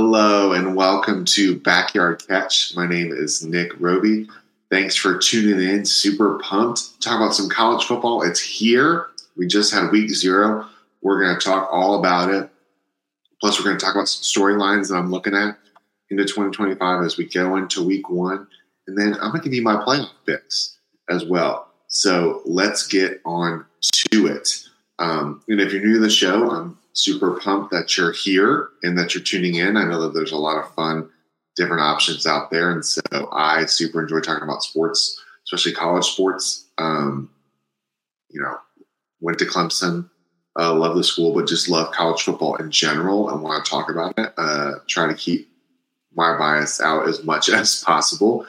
Hello and welcome to Backyard Catch. My name is Nick Roby. Thanks for tuning in. Super pumped. Talk about some college football. It's here. We just had week 0. We're going to talk all about it. Plus, we're going to talk about some storylines that I'm looking at into 2025 as we go into week 1. And then I'm going to give you my playoff picks as well. So let's get on to it. And if you're new to the show, I'm super pumped that you're here and that you're tuning in. I know that there's a lot of fun, different options out there. And so I super enjoy talking about sports, especially college sports. Went to Clemson, love the school, but just love college football in general and want to talk about it. Try to keep my bias out as much as possible.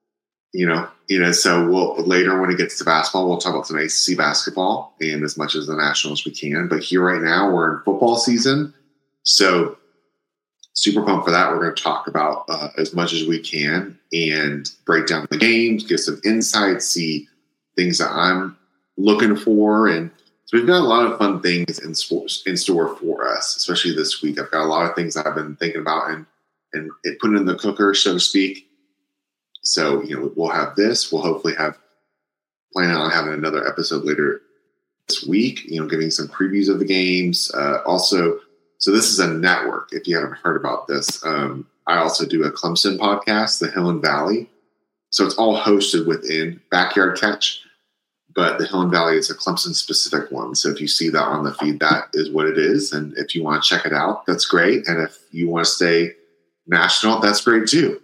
So we'll later when it gets to basketball, we'll talk about some ACC basketball and as much as the national as we can. But here right now, we're in football season. So super pumped for that. We're going to talk about as much as we can and break down the games, give some insights, see things that I'm looking for. And so we've got a lot of fun things in store for us, especially this week. I've got a lot of things I've been thinking about and putting in the cooker, so to speak. So, we'll have this. We'll hopefully planning on having another episode later this week, giving some previews of the games. Also, so this is a network, if you haven't heard about this. I also do a Clemson podcast, The Hill and Valley. So it's all hosted within Backyard Catch, but The Hill and Valley is a Clemson-specific one. So if you see that on the feed, that is what it is. And if you want to check it out, that's great. And if you want to stay national, that's great too,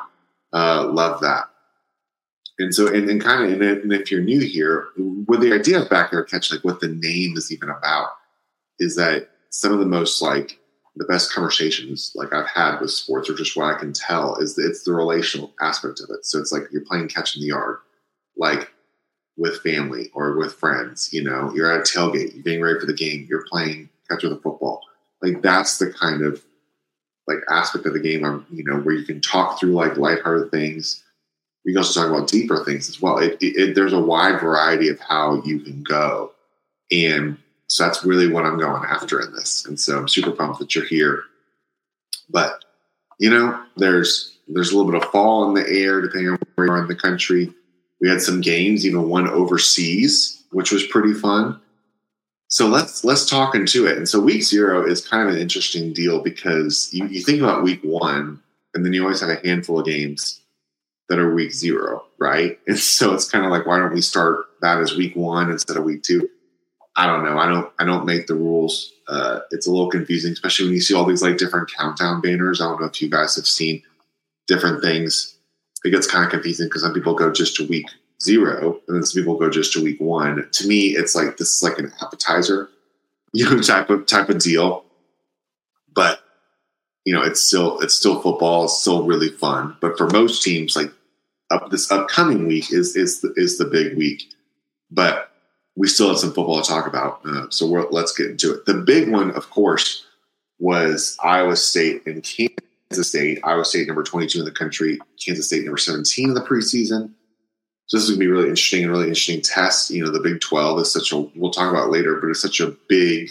love that. And so, and if you're new here, with the idea of Backyard Catch, like what the name is even about, is that some of the most the best conversations I've had with sports, or just what I can tell, is that it's the relational aspect of it. So it's like you're playing catch in the yard, with family or with friends. You're at a tailgate, you're getting ready for the game, you're playing catch with a football. That's the kind of aspect of the game, where you can talk through lighthearted things. We can also talk about deeper things as well. There's a wide variety of how you can go. And so that's really what I'm going after in this. And so I'm super pumped that you're here. But, there's a little bit of fall in the air, depending on where you are in the country. We had some games, even one overseas, which was pretty fun. So let's talk into it. And so week 0 is kind of an interesting deal because you think about week 1, and then you always have a handful of games that are week 0, right? And so it's kind of why don't we start that as week 1 instead of week 2? I don't know. I don't make the rules. It's a little confusing, especially when you see all these different countdown banners. I don't know if you guys have seen different things. It gets kind of confusing because some people go just to week 0, and then some people go just to week 1. To me, it's this is an appetizer, type of deal. But it's still football. It's still really fun. But for most teams, this upcoming week is the big week. But we still have some football to talk about. So let's get into it. The big one, of course, was Iowa State and Kansas State. Iowa State number 22 in the country. Kansas State number 17 in the preseason. So this is going to be really interesting test. The Big 12 is we'll talk about it later, but it's such a big,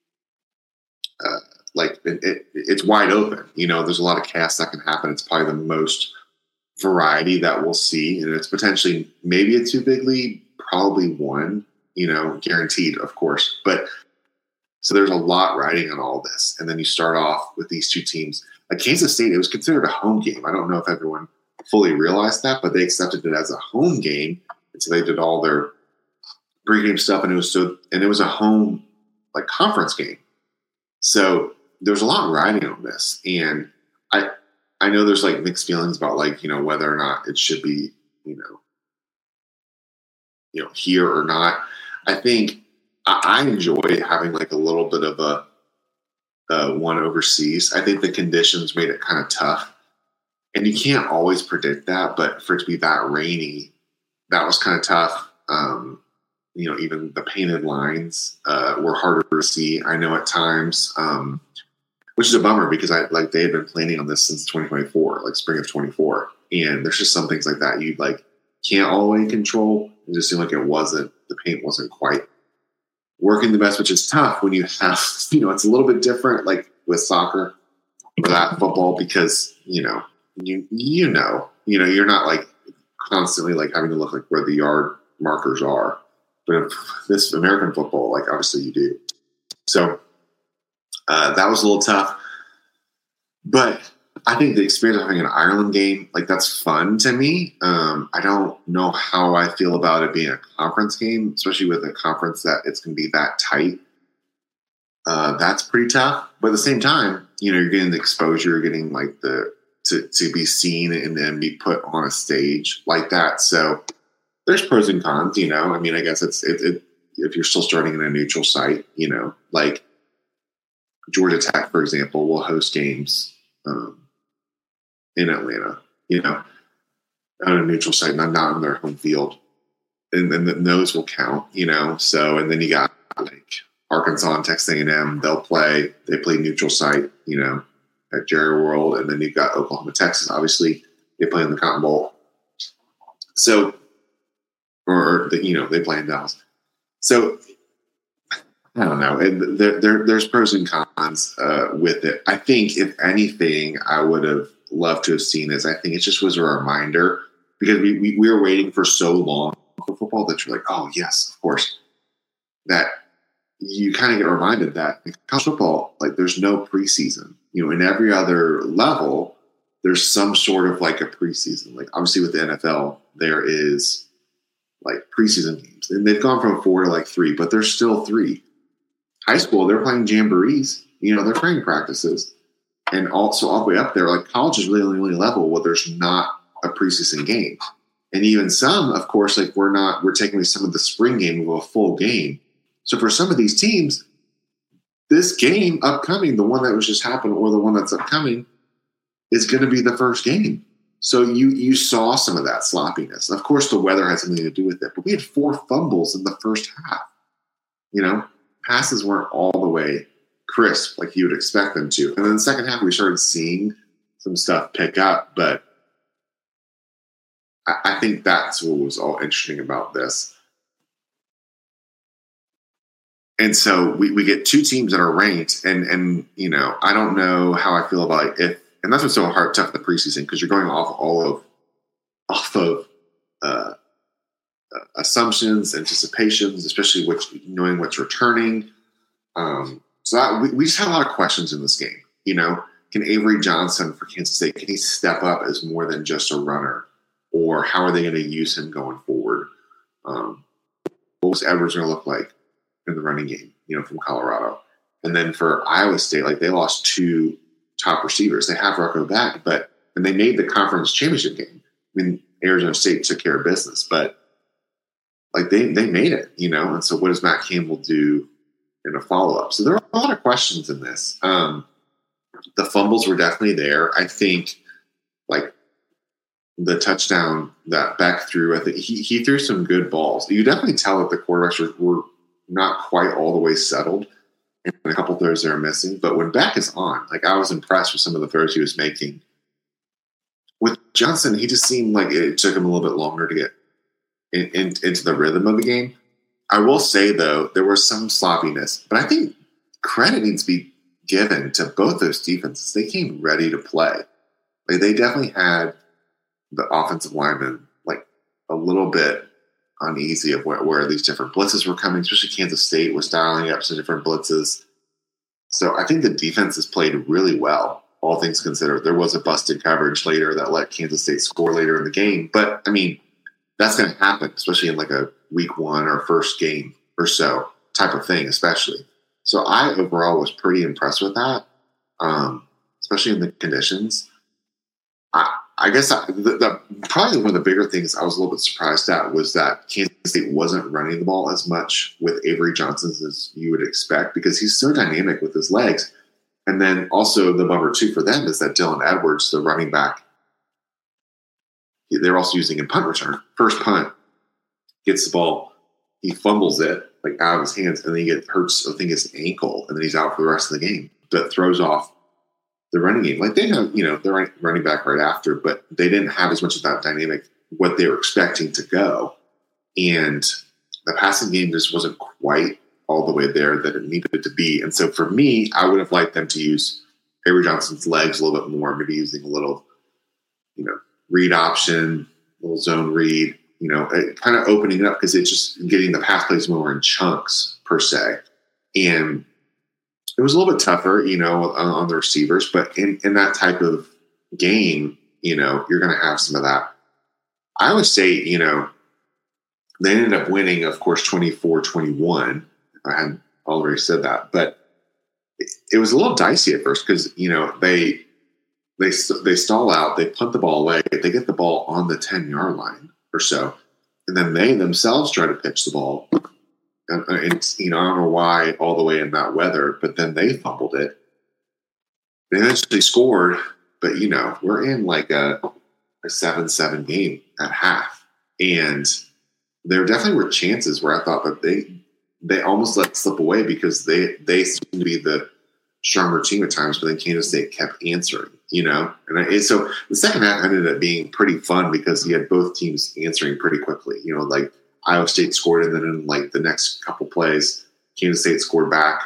it's wide open. There's a lot of chaos that can happen. It's probably the most variety that we'll see. And it's potentially maybe a 2 big lead, probably 1, guaranteed, of course. But so there's a lot riding on all this. And then you start off with these 2 teams. Kansas State, it was considered a home game. I don't know if everyone fully realized that, but they accepted it as a home game, and so they did all their pregame stuff, and it was a home conference game. So there's a lot riding on this, and I know there's mixed feelings about whether or not it should be here or not. I think I enjoy having a little bit of a one overseas. I think the conditions made it kind of tough. And you can't always predict that, but for it to be that rainy, that was kind of tough. Even the painted lines were harder to see, I know, at times, which is a bummer because they had been planning on this since 2024, spring of 24. And there's just some things like that you can't always control. It just seemed the paint wasn't quite working the best, which is tough when you have, it's a little bit different, with soccer. for that football because, you're not like constantly like having to look like where the yard markers are. But in this American football, like obviously you do. So that was a little tough. But I think the experience of having an Ireland game, like that's fun to me. I don't know how I feel about it being a conference game, especially with a conference that it's going to be that tight. That's pretty tough. But at the same time, you're getting the exposure, you're getting like to be seen and then be put on a stage like that. So there's pros and cons, I mean, I guess it's if you're still starting in a neutral site, like Georgia Tech, for example, will host games in Atlanta, on a neutral site, not on their home field. And those will count, So, and then you got like Arkansas and Texas A&M, they play neutral site, at Jerry World. And then you've got Oklahoma, Texas, obviously they play in the Cotton Bowl. So, they play in Dallas. So I don't know. And there's pros and cons with it. I think if anything, I would have loved to have seen this. I think it just was a reminder because we were waiting for so long for football that you're like, oh yes, of course. That you kind of get reminded that in college football, like there's no preseason. In every other level, there's some sort of like a preseason. Like obviously with the NFL, there is like preseason games, and they've gone from 4 to like 3, but there's still 3. High school, they're playing jamborees. They're training practices, and also all the way up there, like college is really the only level where there's not a preseason game, and even some, of course, like we're taking away some of the spring game of a full game. So for some of these teams, this game upcoming, the one that was just happened or the one that's upcoming, is going to be the first game. So you saw some of that sloppiness. Of course, the weather had something to do with it, but we had 4 fumbles in the first half. Passes weren't all the way crisp like you would expect them to. And then the second half, we started seeing some stuff pick up. But I think that's what was all interesting about this. And so we get 2 teams that are ranked, and I don't know how I feel about it. And that's what's so tough in the preseason because you're going off of assumptions, anticipations, especially knowing what's returning. So we just had a lot of questions in this game. Can Avery Johnson for Kansas State, can he step up as more than just a runner, or how are they going to use him going forward? What was Edwards going to look like in the running game, from Colorado? And then for Iowa State, like they lost 2 top receivers. They have Rocco back, and they made the conference championship game. I mean, Arizona State took care of business, but like they made it, And so what does Matt Campbell do in a follow-up? So there are a lot of questions in this. The fumbles were definitely there. I think like the touchdown that Beck threw, I think he threw some good balls. You definitely tell that the quarterbacks were not quite all the way settled. And a couple throws they were missing. But when Beck is on, like I was impressed with some of the throws he was making. With Johnson, he just seemed like it took him a little bit longer to get into the rhythm of the game. I will say, though, there was some sloppiness. But I think credit needs to be given to both those defenses. They came ready to play. Like they definitely had the offensive linemen like a little bit uneasy of where these different blitzes were coming, especially Kansas State was dialing up some different blitzes. So I think the defense has played really well, all things considered. There was a busted coverage later that let Kansas State score later in the game. But, I mean, that's going to happen, especially in like a week 1 or first game or so type of thing, especially. So I overall was pretty impressed with that, especially in the conditions. I guess probably one of the bigger things I was a little bit surprised at was that Kansas State wasn't running the ball as much with Avery Johnson as you would expect because he's so dynamic with his legs. And then also the bummer, too, for them is that Dylan Edwards, the running back, they're also using in punt return. First punt, gets the ball, he fumbles it like out of his hands, and then he hurts, I think, his ankle, and then he's out for the rest of the game. That throws off the running game. Like they have, they're running back right after, but they didn't have as much of that dynamic, what they were expecting to go. And the passing game just wasn't quite all the way there that it needed to be. And so for me, I would have liked them to use Avery Johnson's legs a little bit more, maybe using a little, read option, little zone read, kind of opening it up because it's just getting the pass plays more in chunks per se. And it was a little bit tougher, on the receivers, but in that type of game, you're going to have some of that. I would say, they ended up winning, of course, 24-21. I had already said that, but it was a little dicey at first because, they stall out, they punt the ball away, they get the ball on the 10-yard line or so, and then they themselves try to pitch the ball. And I don't know why all the way in that weather, but then they fumbled it. They eventually scored, but, we're in like a 7-7 game at half. And there definitely were chances where I thought that they almost let it slip away because they seem to be the stronger team at times, but then Kansas State kept answering, And so the second half ended up being pretty fun because you had both teams answering pretty quickly. Like Iowa State scored, and then in like the next couple plays, Kansas State scored back.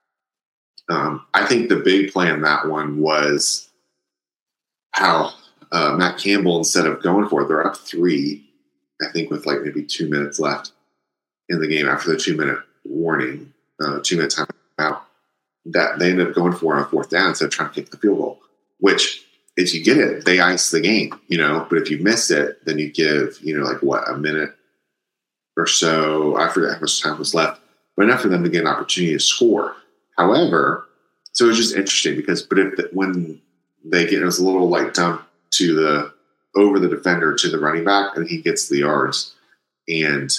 I think the big play in that one was how Matt Campbell, instead of going for it, they're up 3, I think with like maybe 2 minutes left in the game after the 2-minute warning, 2-minute timeout, that they ended up going for it on 4th down instead of trying to kick the field goal, which if you get it, they ice the game, but if you miss it, then you give, a minute or so. I forget how much time was left, but enough for them to get an opportunity to score. However, so it was just interesting because, when they get, it was a little like dump over the defender to the running back, and he gets the yards, and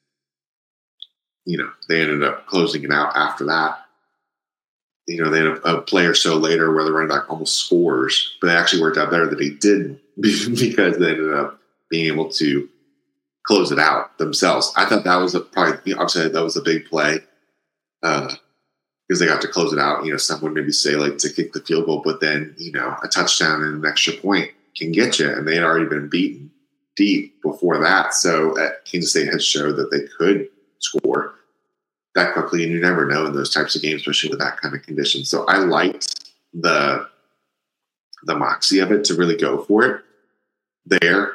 they ended up closing it out after that. They had a play or so later where the running back almost scores, but it actually worked out better that he didn't because they ended up being able to close it out themselves. I thought that was obviously that was a big play because they got to close it out. Some would maybe say like to kick the field goal, but then, a touchdown and an extra point can get you. And they had already been beaten deep before that. So Kansas State had showed that they could score that quickly, and you never know in those types of games, especially with that kind of condition. So I liked the moxie of it to really go for it there.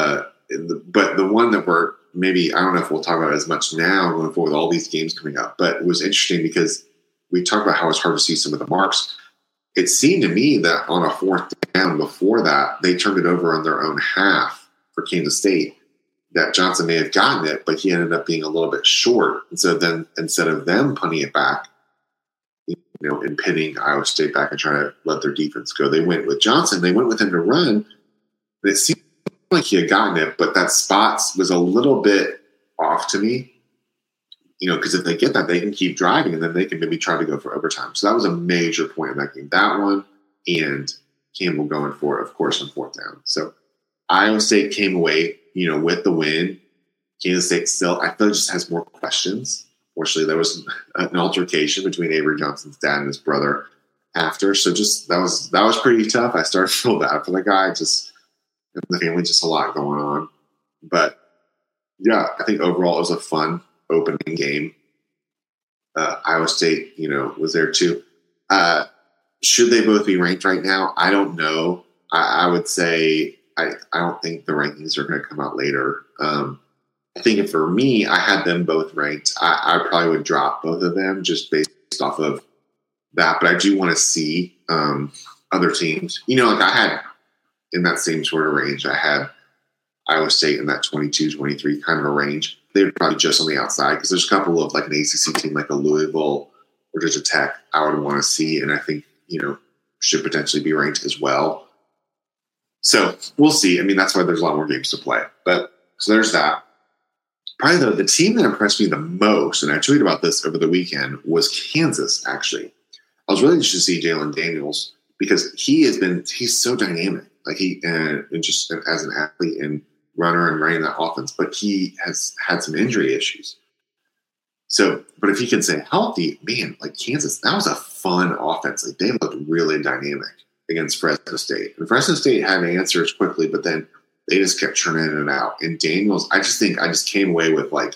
But the one that we're maybe, I don't know if we'll talk about as much now going forward with all these games coming up, but it was interesting because we talked about how it's hard to see some of the marks. It seemed to me that on a 4th down before that, they turned it over on their own half for Kansas State. That Johnson may have gotten it, but he ended up being a little bit short. And so then instead of them punting it back, and pinning Iowa State back and trying to let their defense go, they went with Johnson. They went with him to run. And it seemed like he had gotten it, but that spot was a little bit off to me, because if they get that, they can keep driving and then they can maybe try to go for overtime. So that was a major point in that game. That one and Campbell going for it, of course, on 4th down. So Iowa State came away, with the win. Kansas State still, I feel, just has more questions. Fortunately, there was an altercation between Avery Johnson's dad and his brother after. So just that was pretty tough. I started to feel bad for the guy. Just the family, just a lot going on. But yeah, I think overall it was a fun opening game. Iowa State, was there too. Should they both be ranked right now? I don't know. I would say I don't think the rankings are going to come out later. I think for me, I had them both ranked. I probably would drop both of them just based off of that. But I do want to see other teams. Like I had in that same sort of range, I had Iowa State in that 22-23 kind of a range. They were probably just on the outside because there's a couple of like an ACC team like a Louisville or Georgia Tech I would want to see, and I think should potentially be ranked as well. So we'll see. I mean, that's why there's a lot more games to play. But so there's that. Probably the team that impressed me the most, and I tweeted about this over the weekend, was Kansas. Actually, I was really interested to see Jalen Daniels because he's so dynamic. Like and just as an athlete and runner and running that offense, but he has had some injury issues. So, but if he can stay healthy, man, like Kansas, that was a fun offense. Like they looked really dynamic against Fresno State. And Fresno State had answers quickly, but then they just kept churning it out. And Daniels, I just came away with like,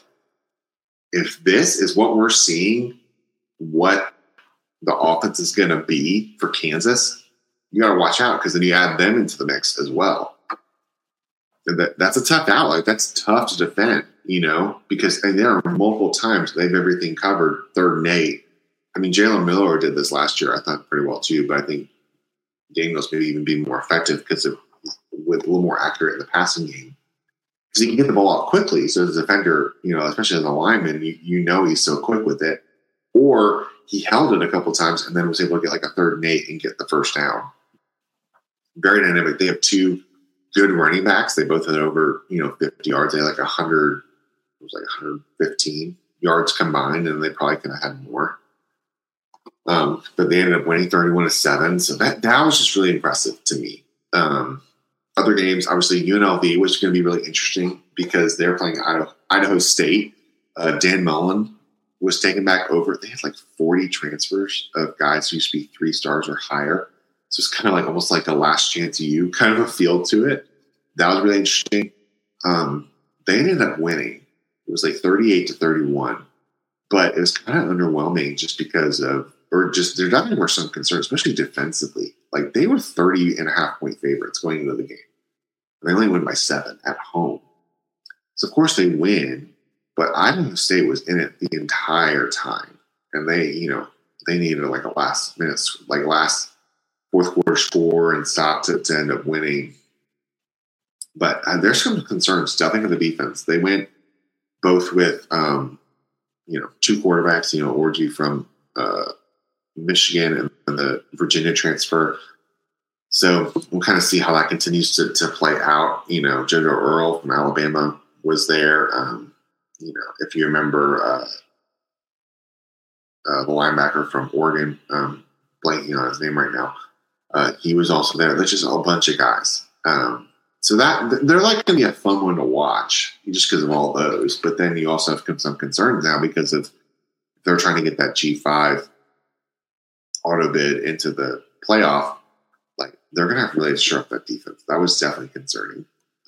if this is what we're seeing, what the offense is going to be for Kansas, you got to watch out because then you add them into the mix as well. And that's a tough out. Like, that's tough to defend, because there are multiple times they have everything covered, 3rd and 8. I mean, Jalen Miller did this last year, I thought, pretty well too, but I think Daniels maybe even be more effective with a little more accurate in the passing game. Because he can get the ball out quickly. So as a defender, especially as a lineman, he's so quick with it. Or he held it a couple times and then was able to get like a 3rd and 8 and get the first down. Very dynamic. They have 2 good running backs. They both had over, 50 yards. They had like 115 yards combined, and they probably could have had more. But they ended up winning 31-7. So that was just really impressive to me. Other games, obviously UNLV, which is going to be really interesting because they're playing Idaho State. Dan Mullen was taken back over. They had like 40 transfers of guys who used to be 3 stars or higher. So it's kind of like almost like a last chance you kind of a feel to it. That was really interesting. They ended up winning. It was like 38-31, but it was kind of underwhelming just because there definitely were some concerns, especially defensively. Like, they were 30.5-point favorites going into the game. They only win by 7 at home. So of course they win, but Idaho State was in it the entire time. And they needed like a last 4th quarter score and stop to end up winning. But there's some concerns definitely for the defense. They went both with 2 quarterbacks, Orji from Michigan and the Virginia transfer. So we'll kind of see how that continues to play out. JoJo Earl from Alabama was there. If you remember the linebacker from Oregon, blanking on his name right now, he was also there. There's just a bunch of guys. So that they're like going to be a fun one to watch just because of all those. But then you also have some concerns now because of they're trying to get that G5 auto bid into the playoff. Like, they're going to have to really disrupt that defense. That was definitely concerning.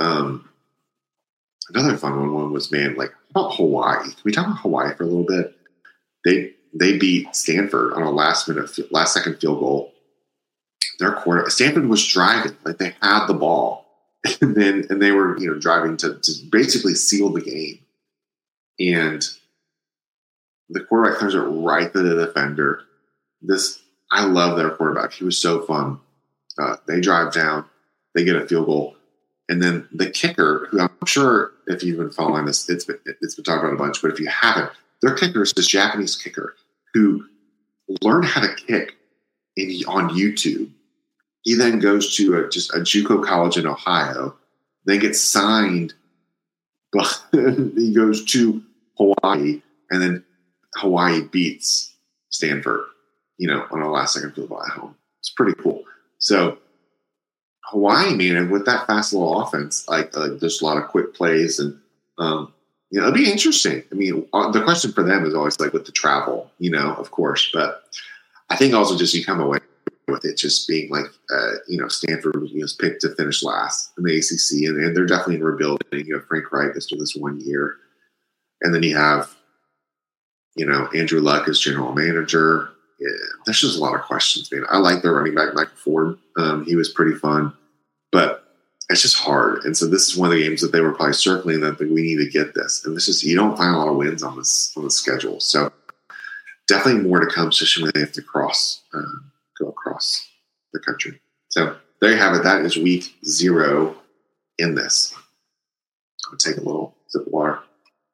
Another fun one was, how about Hawaii? Can we talk about Hawaii for a little bit? They beat Stanford on a last second field goal. Stanford was driving, like they had the ball, and they were driving to basically seal the game, and the quarterback throws it right to the defender. I love their quarterback. He was so fun. They drive down, they get a field goal, and then the kicker, who I'm sure if you've been following this, it's been talked about a bunch, but if you haven't, their kicker is this Japanese kicker who learned how to kick on YouTube. He then goes to just a JUCO college in Ohio, then gets signed, but he goes to Hawaii, and then Hawaii beats Stanford, on a last second field goal at home. It's pretty cool. So Hawaii, man, with that fast little offense, there's a lot of quick plays, and it'll be interesting. I mean, the question for them is always like with the travel, of course, but I think also just you come away with it just being like, Stanford was picked to finish last in the ACC, and they're definitely in rebuilding. You have Frank Reich after this 1 year, and then you have, Andrew Luck as general manager. Yeah, there's just a lot of questions, man. I like their running back, Michael Ford. He was pretty fun, but it's just hard. And so this is one of the games that they were probably circling that we need to get this. And you don't find a lot of wins on the schedule. So definitely more to come, especially when they have to go across the country. So there you have it. That is week 0 in this. I'll take a little sip of water.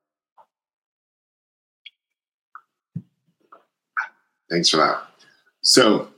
Thanks for that. So,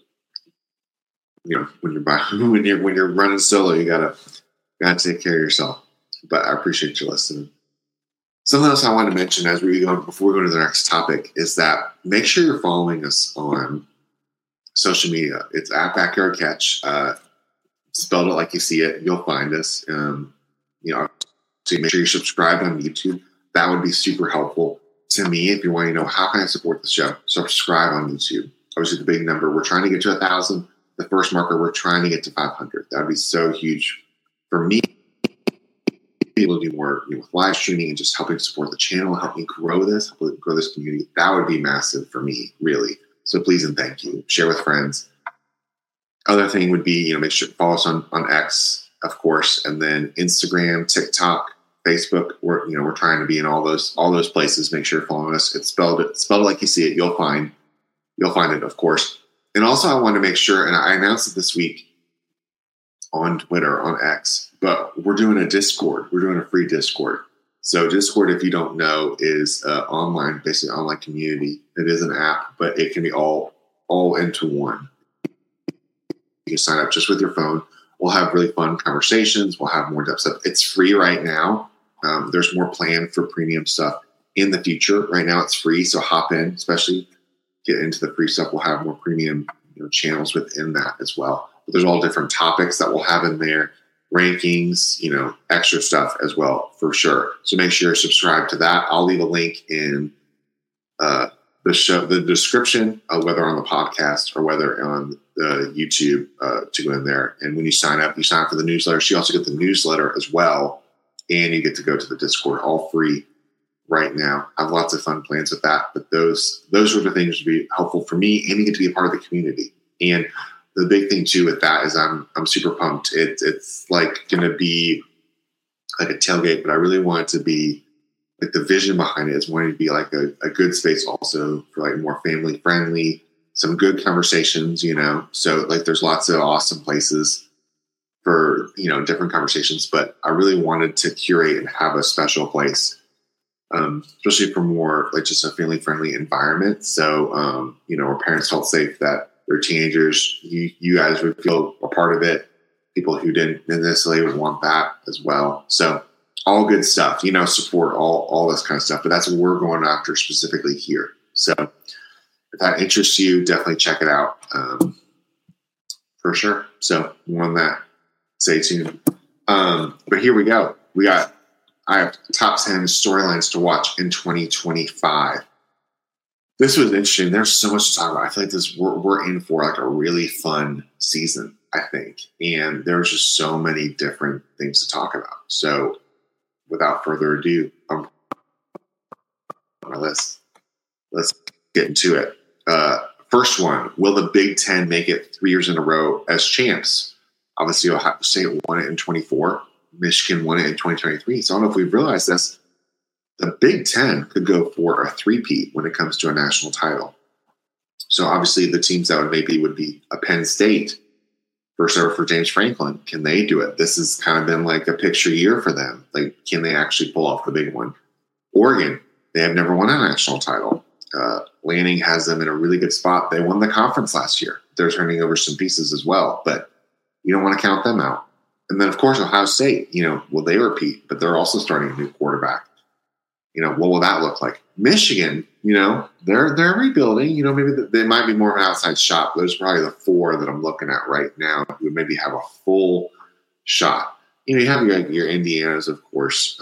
when you're running solo, you gotta take care of yourself. But I appreciate you listening. Something else I want to mention before we go to the next topic is that make sure you're following us on social media. It's at Backyard Catch. Spelled it like you see it. You'll find us. So make sure you subscribe on YouTube. That would be super helpful to me if you want to know how can I support the show. Subscribe on YouTube. Obviously, the big number. We're trying to get to 1,000. The first marker, we're trying to get to 500. That would be so huge for me. Be able to do more with live streaming and just helping support the channel, help me grow this community. That would be massive for me, really. So please and thank you. Share with friends. Other thing would be, make sure to follow us on X, of course, and then Instagram, TikTok, Facebook. We're trying to be in all those places. Make sure you're following us. It's spelled like you see it. You'll find it, of course. And also, I want to make sure, and I announced it this week on Twitter, on X, but we're doing a Discord. We're doing a free Discord. So Discord, if you don't know, is basically online community. It is an app, but it can be all into one. You can sign up just with your phone. We'll have really fun conversations. We'll have more depth stuff. It's free right now. There's more planned for premium stuff in the future. Right now it's free, so hop in, especially get into the free stuff. We'll have more premium channels within that as well. But there's all different topics that we'll have in there, rankings, extra stuff as well, for sure. So make sure you're subscribed to that. I'll leave a link in the description, whether on the podcast or whether on the YouTube, to go in there. And when you sign up for the newsletter. So you also get the newsletter as well, and you get to go to the Discord, all free right now. I have lots of fun plans with that, but those are the things to be helpful for me, and you get to be a part of the community. And the big thing too with that is I'm super pumped. It's like going to be like a tailgate, but I really want it to be like the vision behind it is wanting to be like a good space also for like more family friendly, some good conversations, so like there's lots of awesome places for, different conversations, but I really wanted to curate and have a special place, especially for more like just a family friendly environment. So, our parents felt safe that their teenagers, you guys would feel a part of it. People who didn't necessarily would want that as well. So all good stuff, support all this kind of stuff, but that's what we're going after specifically here. So if that interests you, definitely check it out, for sure. So more on that, stay tuned. But here we go. I have top 10 storylines to watch in 2025. This was interesting. There's so much to talk about. I feel like we're in for like a really fun season, I think. And there's just so many different things to talk about. So without further ado, on my list, let's get into it. First one, will the Big Ten make it 3 years in a row as champs? Obviously, Ohio State won it in 24. Michigan won it in 2023. So I don't know if we've realized this. The Big Ten could go for a three-peat when it comes to a national title. So obviously the teams that would be a Penn State, first ever for James Franklin. Can they do it? This has kind of been like a picture year for them. Like, can they actually pull off the big one? Oregon, they have never won a national title. Lanning has them in a really good spot. They won the conference last year. They're turning over some pieces as well, but you don't want to count them out. And then, of course, Ohio State, will they repeat? But they're also starting a new quarterback. What will that look like? Michigan, they're rebuilding. Maybe they might be more of an outside shot. Those are probably the four that I'm looking at right now who would maybe have a full shot. You have your Indianas, of course,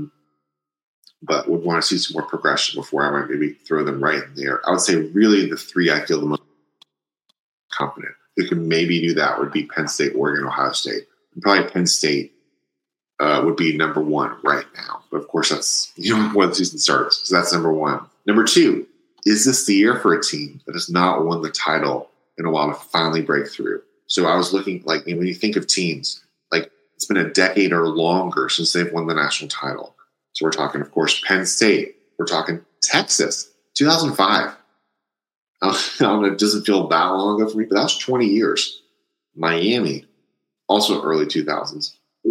but would want to see some more progression before I might maybe throw them right in there. I would say really the three I feel the most confident who could maybe do that would be Penn State, Oregon, Ohio State. And probably Penn State would be number one right now. But of course, that's when the season starts. So that's number one. Number two, is this the year for a team that has not won the title in a while to finally break through? So I was looking, like, when you think of teams, like it's been a decade or longer since they've won the national title. So we're talking, of course, Penn State. We're talking Texas, 2005. I don't know, it doesn't feel that long ago for me, but that was 20 years. Miami, also early 2000s.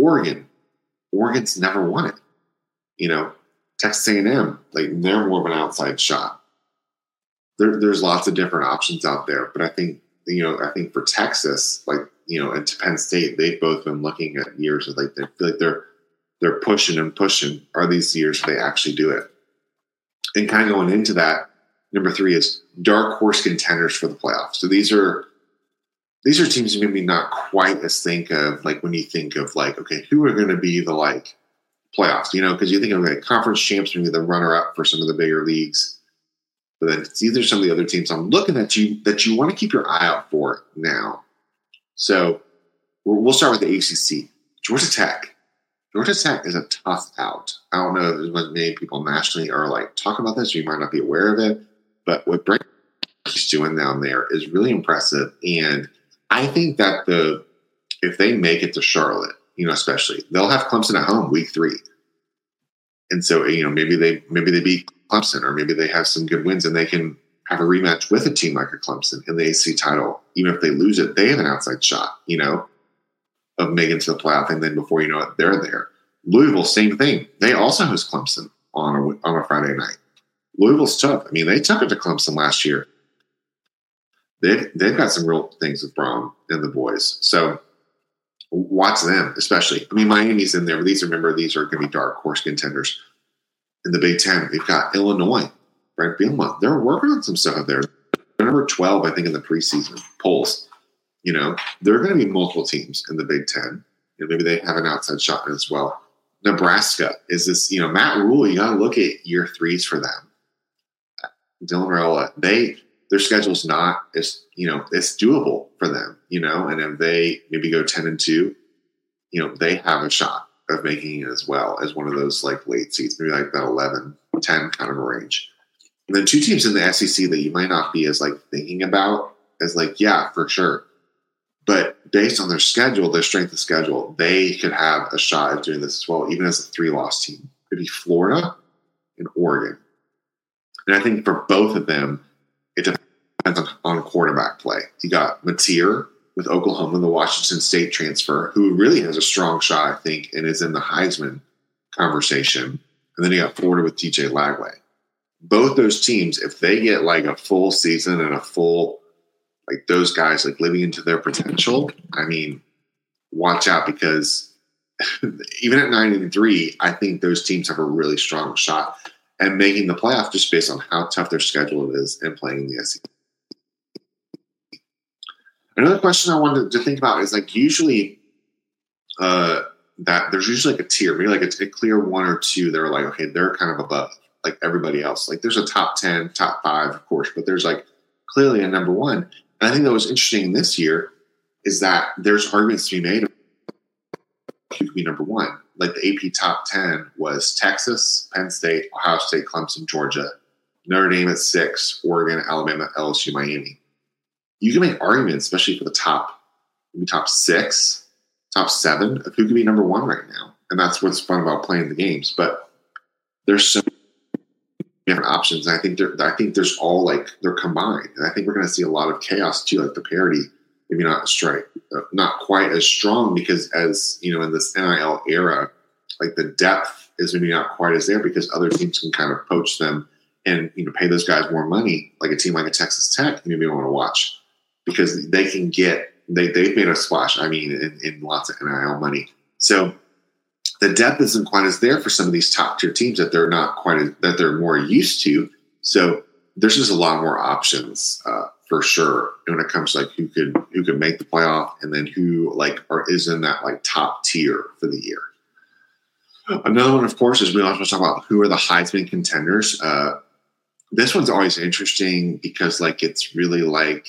Oregon's never won it. Texas A&M, like they're more of an outside shot. There's lots of different options out there, but I think for Texas, and to Penn State, they've both been looking at years of like they feel like they're pushing and pushing. Are these years where they actually do it? And kind of going into that, number three is dark horse contenders for the playoffs. So these are teams you maybe not quite as think of, like when you think of like, okay, who are going to be the like playoffs, because you think of like conference champs, maybe the runner up for some of the bigger leagues. But then these are some of the other teams I'm looking at that you want to keep your eye out for now. So we'll start with the ACC. Georgia Tech. Georgia Tech is a tough out. I don't know if there's many people nationally are like talking about this, or you might not be aware of it. But what Brent is doing down there is really impressive. And I think that if they make it to Charlotte, especially, they'll have Clemson at home week 3. And so, maybe they beat Clemson, or maybe they have some good wins and they can have a rematch with a team like a Clemson in the ACC title. Even if they lose it, they have an outside shot, of making it to the playoff. And then before you know it, they're there. Louisville, same thing. They also host Clemson on a Friday night. Louisville's tough. I mean, they took it to Clemson last year. They've got some real things with Brown and the boys. So watch them, especially. I mean, Miami's in there. These are going to be dark horse contenders. In the Big Ten, we've got Illinois, Brent Bielema. They're working on some stuff there. They're number 12, I think, in the preseason polls. There are going to be multiple teams in the Big Ten. Maybe they have an outside shot as well. Nebraska is this, Matt Rule, you got to look at year 3s for them. Dylan Raiola, their schedule's not as, it's doable for them, and if they maybe go 10-2, they have a shot of making it as well as one of those like late seeds, maybe like that 11-10 kind of a range. And then 2 teams in the SEC that you might not be as like thinking about as like, yeah, for sure. But based on their schedule, their strength of schedule, they could have a shot at doing this as well, even as a 3-loss team. It could be Florida and Oregon. And I think for both of them, it depends on quarterback play. You got Mateer with Oklahoma, the Washington State transfer, who really has a strong shot, I think, and is in the Heisman conversation. And then you got Florida with TJ Lagway. Both those teams, if they get like a full season and a full, like those guys like living into their potential, I mean, watch out, because even at 9-3, I think those teams have a really strong shot at making the playoff just based on how tough their schedule is and playing in the SEC. Another question I wanted to think about is like usually that there's usually like a tier, maybe like a clear 1 or 2 that are like, okay, they're kind of above like everybody else. Like there's a top 10, top 5, of course, but there's like clearly a number 1. And I think that was interesting this year is that there's arguments to be made who could be number 1. Like the AP top 10 was Texas, Penn State, Ohio State, Clemson, Georgia, Notre Dame at 6, Oregon, Alabama, LSU, Miami. You can make arguments, especially for the top 6, top 7, of who could be number 1 right now. And that's what's fun about playing the games. But there's so many different options. And I think there's all like they're combined. And I think we're going to see a lot of chaos too, like the parity, maybe not quite as strong, because as in this NIL era, like the depth is maybe not quite as there because other teams can kind of poach them and pay those guys more money, like a team like a Texas Tech, maybe want to watch, because they can get they've made a splash. I mean, in lots of NIL money. So the depth isn't quite as there for some of these top tier teams that they're not quite that they're more used to. So there's just a lot more options for sure when it comes to like who could make the playoff, and then who is in that like top tier for the year. Another one, of course, is we also talk about who are the Heisman contenders. This one's always interesting because like it's really like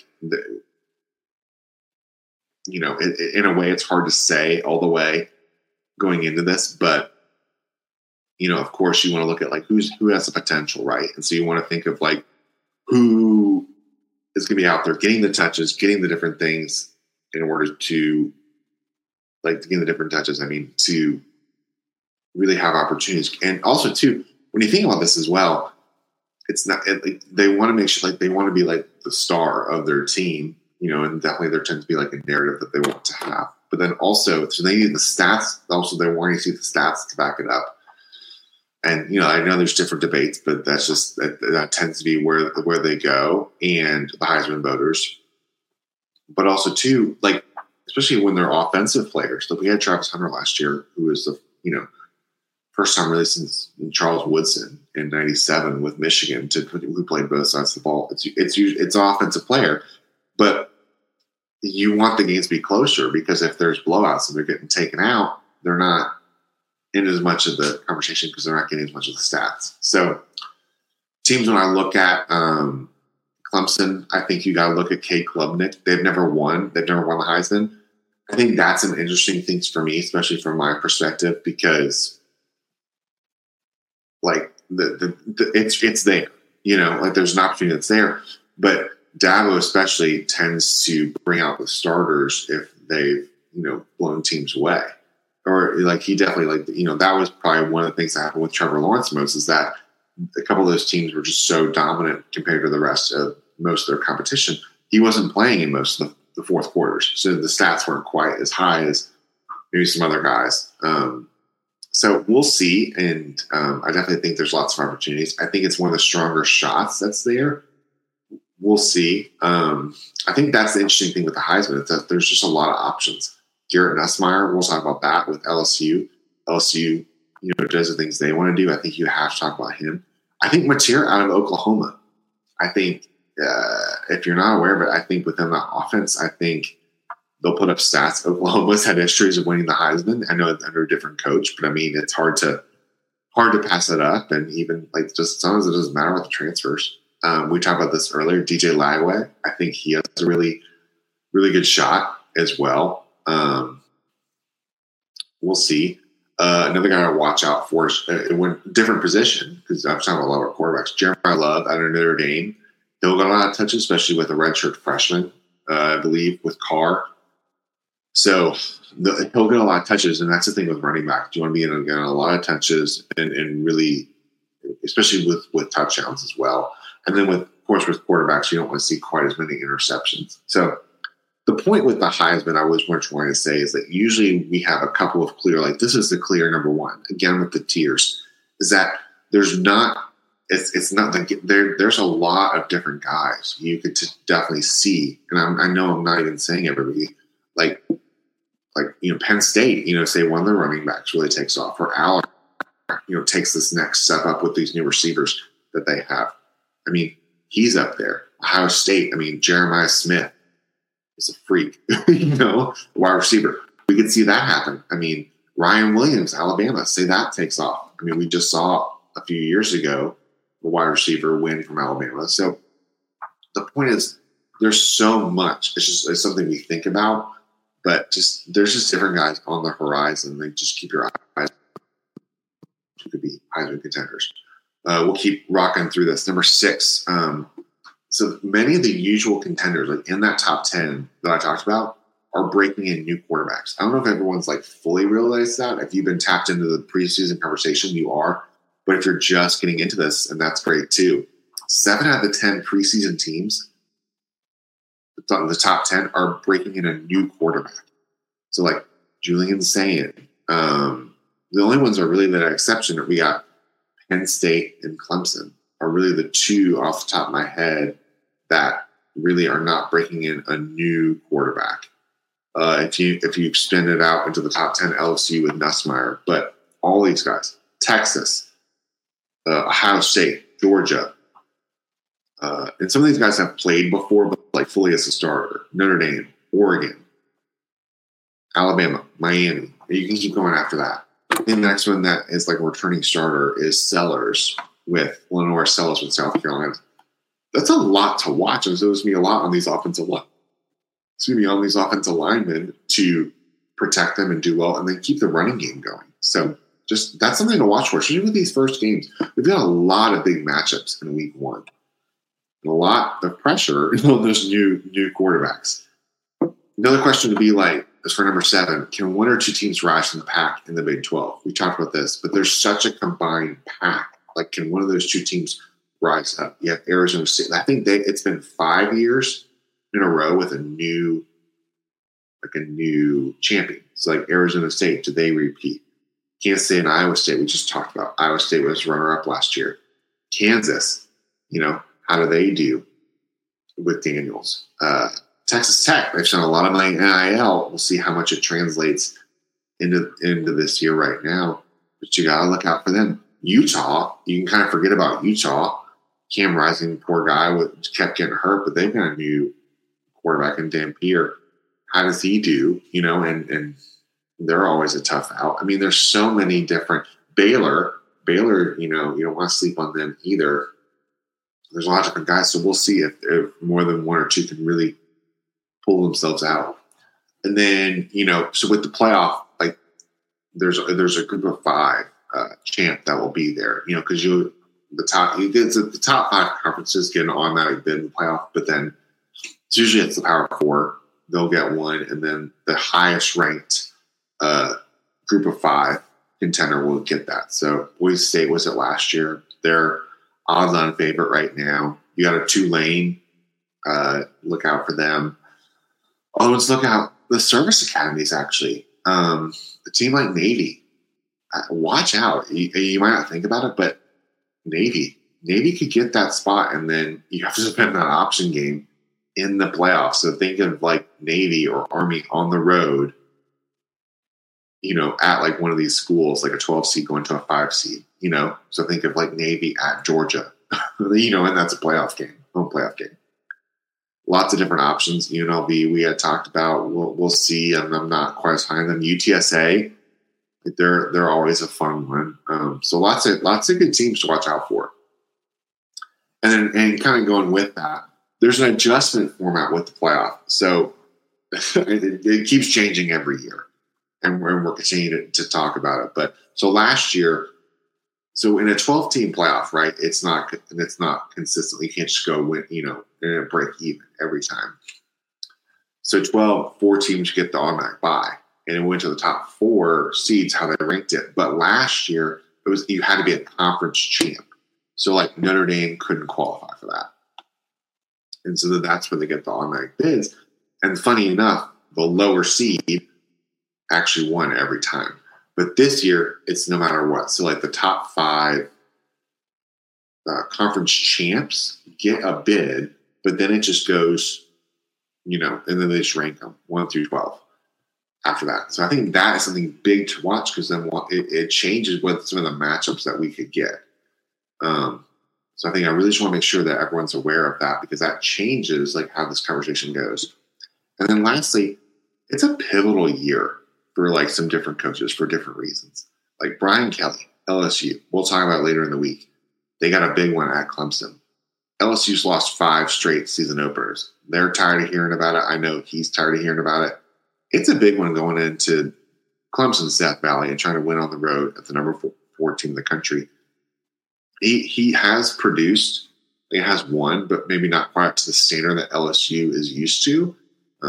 in a way it's hard to say all the way going into this, but of course you want to look at like who has the potential, right? And so you want to think of like who is going to be out there getting the touches, getting the different things in order to gain the different touches. I mean, to really have opportunities. And also too, when you think about this as well, it's not, they want to make sure they want to be like the star of their team, and definitely there tends to be like a narrative that they want to have. But then also, so they need the stats. Also, they're wanting to see the stats to back it up. And I know there's different debates, but that's just that tends to be where they go, and the Heisman voters. But also too, especially when they're offensive players. Like we had Travis Hunter last year, who was the first time really since Charles Woodson in '97 with Michigan, who played both sides of the ball. It's an offensive player, but you want the games to be closer, because if there's blowouts and they're getting taken out, they're not in as much of the conversation because they're not getting as much of the stats. So teams, when I look at Clemson, I think you got to look at Cade Klubnik. They've never won the Heisman. I think that's an interesting thing for me, especially from my perspective, because it's there, like there's an opportunity that's there, but Dabo especially tends to bring out the starters if they've, blown teams away. Or like he definitely that was probably one of the things that happened with Trevor Lawrence most, is that a couple of those teams were just so dominant compared to the rest of most of their competition. He wasn't playing in most of the fourth quarters. So the stats weren't quite as high as maybe some other guys. So we'll see. And I definitely think there's lots of opportunities. I think it's one of the stronger shots that's there. We'll see. I think that's the interesting thing with the Heisman, is that there's just a lot of options. Garrett Nussmeier, we'll talk about that with LSU. LSU, does the things they want to do. I think you have to talk about him. I think Mateer out of Oklahoma. I think if you're not aware of it, I think within that offense, I think they'll put up stats. Oklahoma's had histories of winning the Heisman. I know it's under a different coach, but I mean, it's hard to pass it up. And even just sometimes it doesn't matter with the transfers. We talked about this earlier. DJ Lagway, I think he has a really, really good shot as well. We'll see. Another guy to watch out for is different position, because I'm talking about a lot of quarterbacks. Jeremiah Love out of Notre Dame. He'll get a lot of touches, especially with a redshirt freshman, I believe, with Carr. So he'll get a lot of touches, and that's the thing with running back. You want to be getting a lot of touches and really, especially with touchdowns as well. And then of course, with quarterbacks, you don't want to see quite as many interceptions. So the point with the Heisman I was trying to say is that usually we have a couple of clear, this is the clear number one. Again, with the tiers, is that there's not, it's not there's a lot of different guys you could definitely see. And I know I'm not even saying everybody, Penn State, say one of the running backs really takes off, or Allen, takes this next step up with these new receivers that they have. I mean, he's up there. Ohio State, Jeremiah Smith is a freak, wide receiver. We could see that happen. Ryan Williams, Alabama, say that takes off. We just saw a few years ago a wide receiver win from Alabama. So the point is, there's so much. It's something we think about, but there's just different guys on the horizon. Just keep your eyes. Who could be Heisman contenders. We'll keep rocking through this. Number 6. So many of the usual contenders, in that top 10 that I talked about, are breaking in new quarterbacks. I don't know if everyone's fully realized that. If you've been tapped into the preseason conversation, you are. But if you're just getting into this, and that's great too, 7 out of the 10 preseason teams, the top 10, are breaking in a new quarterback. So Julian Sayin. The only ones are really that exception that we got Penn State and Clemson are really the two off the top of my head that really are not breaking in a new quarterback. If you extend it out into the top 10, LSU with Nussmeier, but all these guys, Texas, Ohio State, Georgia, and some of these guys have played before, but fully as a starter. Notre Dame, Oregon, Alabama, Miami. You can keep going after that. And the next one that is a returning starter is Sellers with Lenore Sellers with South Carolina. That's a lot to watch. And so there's going to be a lot on these offensive linemen to protect them and do well, and then keep the running game going. So that's something to watch for. Especially with these first games, we've got a lot of big matchups in week 1. And a lot of pressure on those new quarterbacks. Another question to be is for number 7, can one or two teams rise from the pack in the Big 12? We talked about this, but there's such a combined pack. Can one of those two teams rise up? You have Arizona State. I think it's been 5 years in a row with a new champion. So Arizona State, do they repeat? Kansas State and Iowa State, we just talked about. Iowa State was runner-up last year. Kansas, how do they do with Daniels? Texas Tech, they've spent a lot of money in NIL. We'll see how much it translates into this year right now. But you got to look out for them. Utah, you can kind of forget about Utah. Cam Rising, poor guy, kept getting hurt, but they've got a new quarterback in Dampier. How does he do? And they're always a tough out. There's so many different Baylor, you don't want to sleep on them either. There's a lot of different guys, so we'll see if more than one or two can really pull themselves out. And then, so with the playoff, there's a group of 5 champ that will be there, because the top 5 conferences get an automatic bid in the playoff, but then So usually it's the Power Four. They'll get one, and then the highest ranked group of 5 contender will get that. So Boise State was it last year. They're odds-on favorite right now. You got a Tulane. Look out for them. Oh, let's look out the service academies, actually. A team like Navy. Watch out. You might not think about it, but Navy could get that spot, and then you have to spend that option game in the playoffs. So think of like Navy or Army on the road, at like one of these schools, like a 12 seed going to a 5 seed, So think of like Navy at Georgia, and that's a playoff game, home playoff game. Lots of different options. UNLV we had talked about. We'll see. I'm not quite as high on them. UTSA, they're always a fun one. So lots of good teams to watch out for. And kind of going with that, there's an adjustment format with the playoff. So it keeps changing every year, and we're continuing to talk about it. But so last year, so in a 12-team playoff, right? It's not consistent. You can't just go win, and break even every time. So 4 teams get the automatic bye, and it went to the top 4 seeds how they ranked it. But last year, you had to be a conference champ. So like Notre Dame couldn't qualify for that. And so that's where they get the automatic bids. And funny enough, the lower seed actually won every time. But this year, it's no matter what. So like the top 5 conference champs get a bid, but then it just goes, and then they just rank them 1 through 12 after that. So I think that is something big to watch, because then it changes with some of the matchups that we could get. So I think I really just want to make sure that everyone's aware of that, because that changes like how this conversation goes. And then lastly, it's a pivotal year for like some different coaches for different reasons. Like Brian Kelly, LSU, we'll talk about it later in the week. They got a big one at Clemson. LSU's lost 5 straight season openers. They're tired of hearing about it. I know he's tired of hearing about it. It's a big one going into Clemson's Death Valley and trying to win on the road at the number 4 team in the country. He has produced, he has won, but maybe not quite up to the standard that LSU is used to.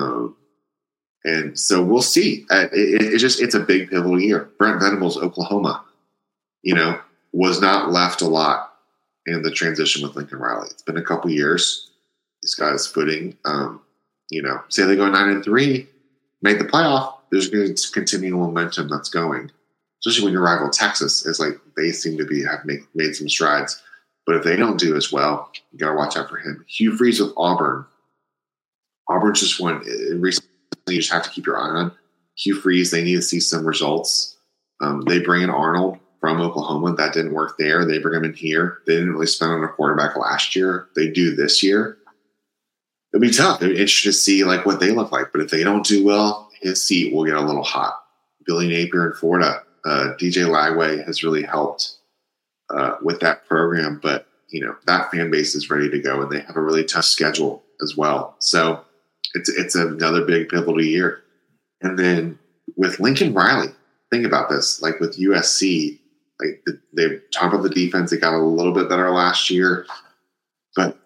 And so we'll see. It's a big pivotal year. Brent Venables, Oklahoma, was not left a lot in the transition with Lincoln Riley. It's been a couple years. He's got his footing. Say they go 9-3, make the playoff. There's going to continue momentum that's going. Especially when your rival Texas is like, they seem to have made some strides. But if they don't do as well, you got to watch out for him. Hugh Freeze with Auburn. Auburn just won recently. You just have to keep your eye on Hugh Freeze. They need to see some results. They bring in Arnold from Oklahoma. That didn't work there. They bring him in here. They didn't really spend on a quarterback last year. They do this year. It'll be tough. It'll be interesting to see like what they look like. But if they don't do well, his seat will get a little hot. Billy Napier in Florida. DJ Lagway has really helped with that program, but that fan base is ready to go, and they have a really tough schedule as well. So it's another big pivotal year. And then with Lincoln Riley, think about this, like with USC, like they talk about the defense. They got a little bit better last year, but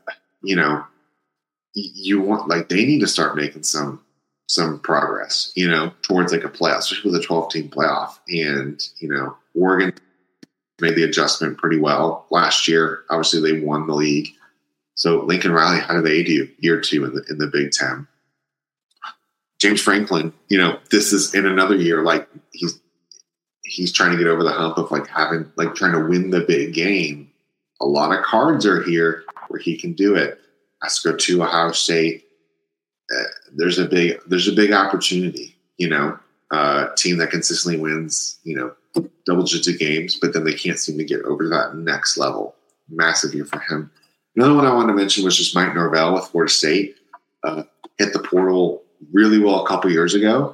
you want, like, they need to start making some progress, towards like a playoff, especially with a 12-team playoff. And, Oregon made the adjustment pretty well last year. Obviously, they won the league. So Lincoln Riley, how do they do year 2 in the Big Ten? James Franklin, this is in another year, like he's trying to get over the hump of like trying to win the big game. A lot of cards are here where he can do it. Has to go to Ohio State. There's a big opportunity, team that consistently wins, double-digit games, but then they can't seem to get over to that next level. Massive year for him. Another one I wanted to mention was just Mike Norvell with Florida State. Hit the portal really well a couple years ago.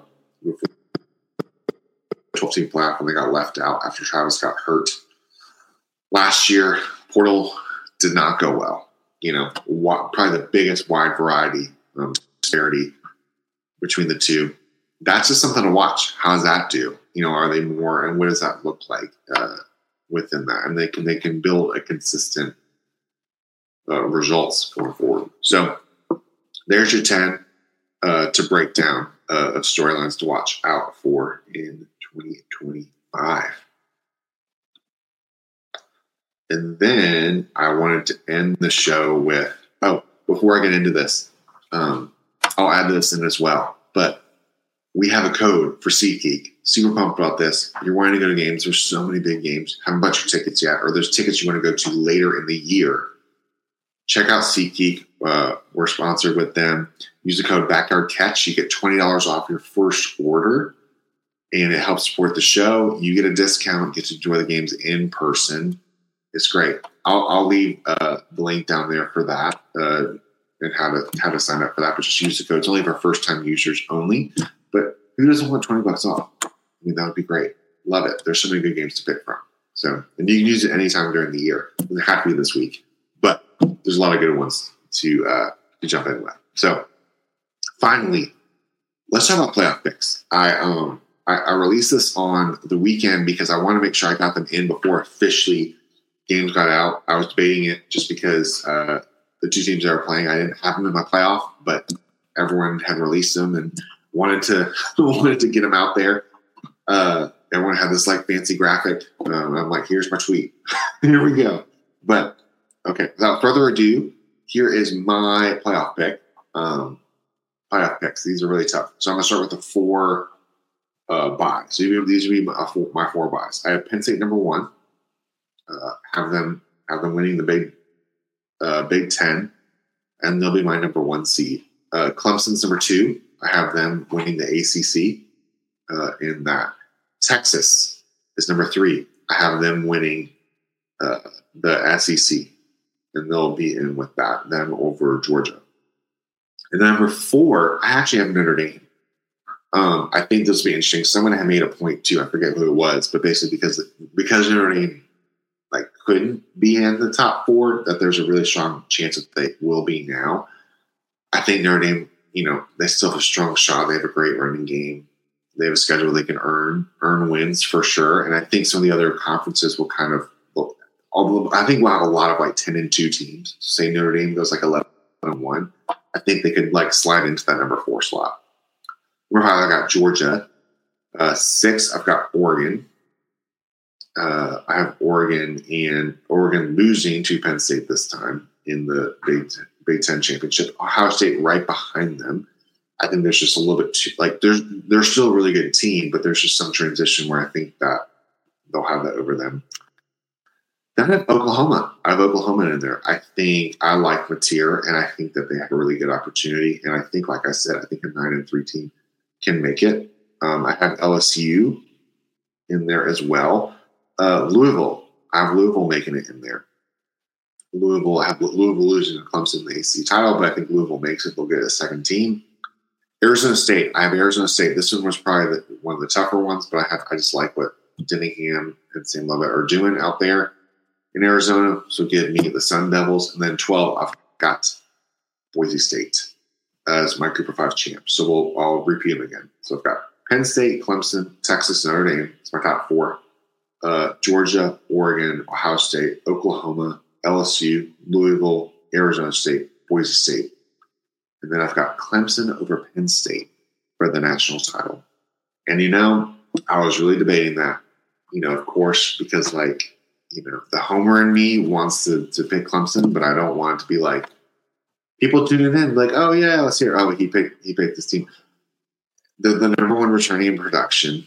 12-team playoff when they got left out after Travis got hurt. Last year, portal did not go well. Probably the biggest wide variety disparity between the two. That's just something to watch. How does that do? Are they more, and what does that look like within that? And they can build a consistent results going forward. So there's your 10 to break down of storylines to watch out for in 2025. And then I wanted to end the show with, before I get into this, I'll add this in as well. But we have a code for SeatGeek. Super pumped about this. You're wanting to go to games. There's so many big games. Haven't bought your tickets yet, or there's tickets you want to go to later in the year. Check out SeatGeek. We're sponsored with them. Use the code BackyardCatch. You get $20 off your first order, and it helps support the show. You get a discount, get to enjoy the games in person. It's great. I'll leave the link down there for that and how to sign up for that. But just use the code. It's only for first-time users only. But who doesn't want $20 off? I mean, that would be great. Love it. There's so many good games to pick from. So, and you can use it anytime during the year. It doesn't have to be this week, but there's a lot of good ones to jump in with. So, finally, let's talk about playoff picks. I released this on the weekend because I want to make sure I got them in before officially games got out. I was debating it just because the two teams that were playing, I didn't have them in my playoff, but everyone had released them and wanted to get them out there. Everyone had this like fancy graphic. I'm like, here's my tweet. Here we go. But okay, without further ado, here is my playoff pick. Playoff picks. These are really tough. So I'm going to start with the 4 buys. So these would be my 4 buys. I have Penn State number 1. Have them winning the Big Ten, and they'll be my number 1 seed. Clemson's number 2. I have them winning the ACC in that. Texas is number 3. I have them winning the SEC, and they'll be in with them over Georgia. And then number 4, I actually have Notre Dame. I think this will be interesting. Someone had made a point too. I forget who it was, but basically because Notre Dame couldn't be in the top 4, that there's a really strong chance that they will be now. I think Notre Dame, they still have a strong shot. They have a great running game. They have a schedule they can earn wins for sure. And I think some of the other conferences will I think we'll have a lot of 10-2 teams. Say Notre Dame goes 11-1. I think they could slide into that number 4 slot. Number 5, I got Georgia. 6, I've got Oregon. I have Oregon losing to Penn State this time in the Big Ten championship. Ohio State right behind them. I think there's just a little bit too they're still a really good team, but there's just some transition where I think that they'll have that over them. Then I have Oklahoma. I have Oklahoma in there. I think I like Mateer, and I think that they have a really good opportunity. And I think, like I said, I think a 9-3 team can make it. I have LSU in there as well. Louisville. I have Louisville making it in there. I have Louisville losing to Clemson in the ACC title, but I think Louisville makes it. They'll get a second team. Arizona State. I have Arizona State. This one was probably one of the tougher ones, but I just like what Dinningham and Sam Lovett are doing out there in Arizona. So give me the Sun Devils. And then 12, I've got Boise State as my Group of 5 champ. So I'll repeat them again. So I've got Penn State, Clemson, Texas, Notre Dame. It's my top 4. Georgia, Oregon, Ohio State, Oklahoma, LSU, Louisville, Arizona State, Boise State. And then I've got Clemson over Penn State for the national title. And, I was really debating that, of course, because, the homer in me wants to pick Clemson, but I don't want it to be people tuning in, oh, yeah, let's hear. Oh, he picked this team. The number 1 returning in production.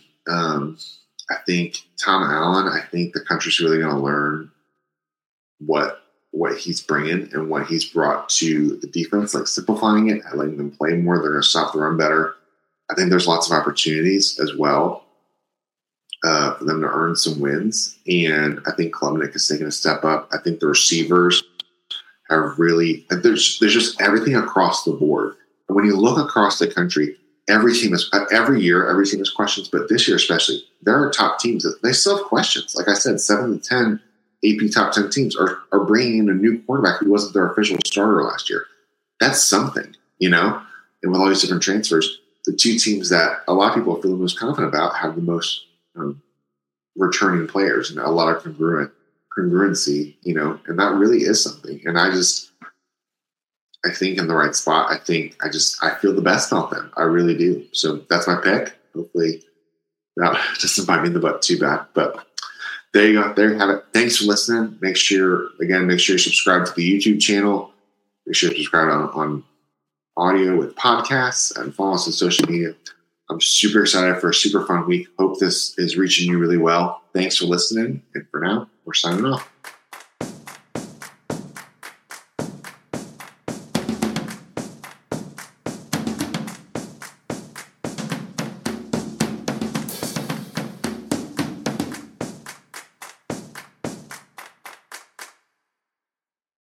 I think Tom Allen, I think the country's really going to learn what he's bringing and what he's brought to the defense, simplifying it, letting them play more. They're going to stop the run better. I think there's lots of opportunities as well for them to earn some wins. And I think Klubnik is taking a step up. I think the receivers are really – there's just everything across the board. And when you look across the country, every year, every team has questions, but this year especially, there are top teams that they still have questions. Like I said, 7 to 10 AP top 10 teams are bringing in a new quarterback who wasn't their official starter last year. That's something, And with all these different transfers, the 2 teams that a lot of people feel the most confident about have the most returning players and a lot of congruency, and that really is something. And I think, in the right spot. I feel the best about them. I really do. So that's my pick. Hopefully that doesn't bite me in the butt too bad. But there you go. There you have it. Thanks for listening. Make sure you subscribe to the YouTube channel. Make sure you subscribe on audio with podcasts and follow us on social media. I'm super excited for a super fun week. Hope this is reaching you really well. Thanks for listening. And for now, we're signing off.